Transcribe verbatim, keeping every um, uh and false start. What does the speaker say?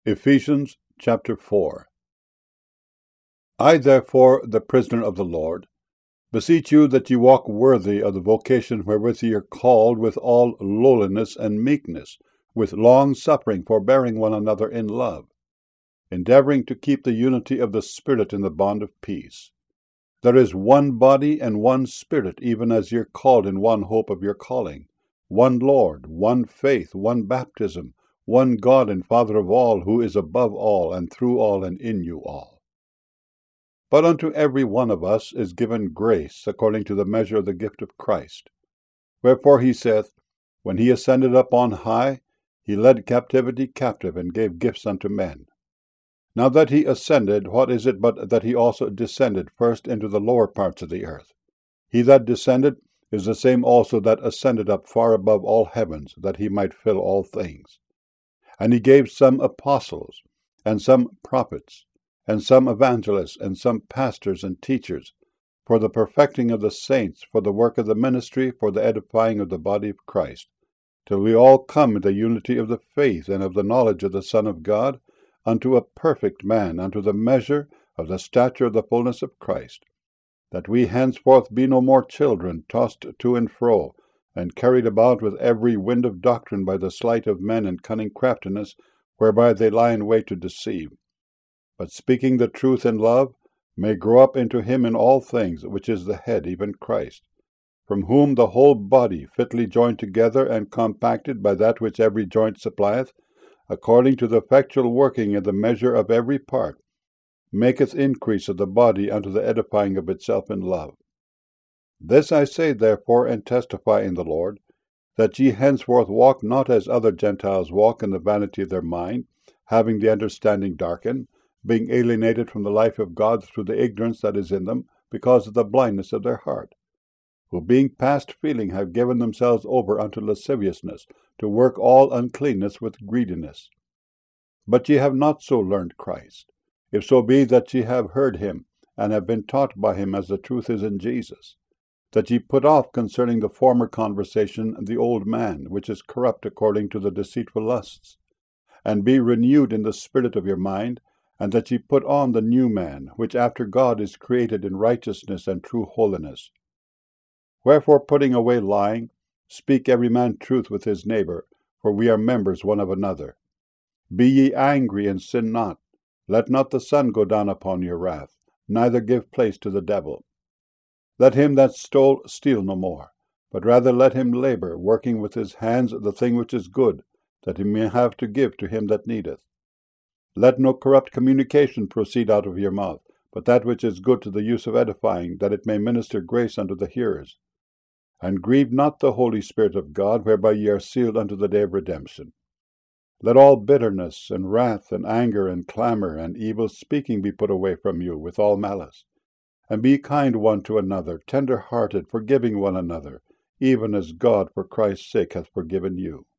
Ephesians chapter four. I therefore, the prisoner of the Lord, beseech you that ye walk worthy of the vocation wherewith ye are called, with all lowliness and meekness, with long suffering, forbearing one another in love, endeavoring to keep the unity of the Spirit in the bond of peace. There is one body and one Spirit, even as ye are called in one hope of your calling, one Lord, one faith, one baptism, one God and Father of all, who is above all, and through all, and in you all. But unto every one of us is given grace according to the measure of the gift of Christ. Wherefore he saith, When he ascended up on high, he led captivity captive, and gave gifts unto men. Now that he ascended, what is it but that he also descended first into the lower parts of the earth? He that descended is the same also that ascended up far above all heavens, that he might fill all things. And he gave some apostles, and some prophets, and some evangelists, and some pastors and teachers, for the perfecting of the saints, for the work of the ministry, for the edifying of the body of Christ, till we all come in the unity of the faith and of the knowledge of the Son of God, unto a perfect man, unto the measure of the stature of the fullness of Christ, that we henceforth be no more children, tossed to and fro, and carried about with every wind of doctrine by the sleight of men and cunning craftiness, whereby they lie in wait to deceive. But speaking the truth in love, may grow up into him in all things, which is the head, even Christ, from whom the whole body, fitly joined together and compacted by that which every joint supplieth, according to the effectual working in the measure of every part, maketh increase of the body unto the edifying of itself in love. This I say therefore, and testify in the Lord, that ye henceforth walk not as other Gentiles walk, in the vanity of their mind, having the understanding darkened, being alienated from the life of God through the ignorance that is in them, because of the blindness of their heart, who being past feeling have given themselves over unto lasciviousness, to work all uncleanness with greediness. But ye have not so learned Christ, if so be that ye have heard him, and have been taught by him, as the truth is in Jesus, that ye put off concerning the former conversation the old man, which is corrupt according to the deceitful lusts, and be renewed in the spirit of your mind, and that ye put on the new man, which after God is created in righteousness and true holiness. Wherefore, putting away lying, speak every man truth with his neighbor, for we are members one of another. Be ye angry, and sin not. Let not the sun go down upon your wrath, neither give place to the devil. Let him that stole steal no more, but rather let him labor, working with his hands the thing which is good, that he may have to give to him that needeth. Let no corrupt communication proceed out of your mouth, but that which is good to the use of edifying, that it may minister grace unto the hearers. And grieve not the Holy Spirit of God, whereby ye are sealed unto the day of redemption. Let all bitterness, and wrath, and anger, and clamor, and evil speaking be put away from you, with all malice. And be kind one to another, tender-hearted, forgiving one another, even as God for Christ's sake hath forgiven you.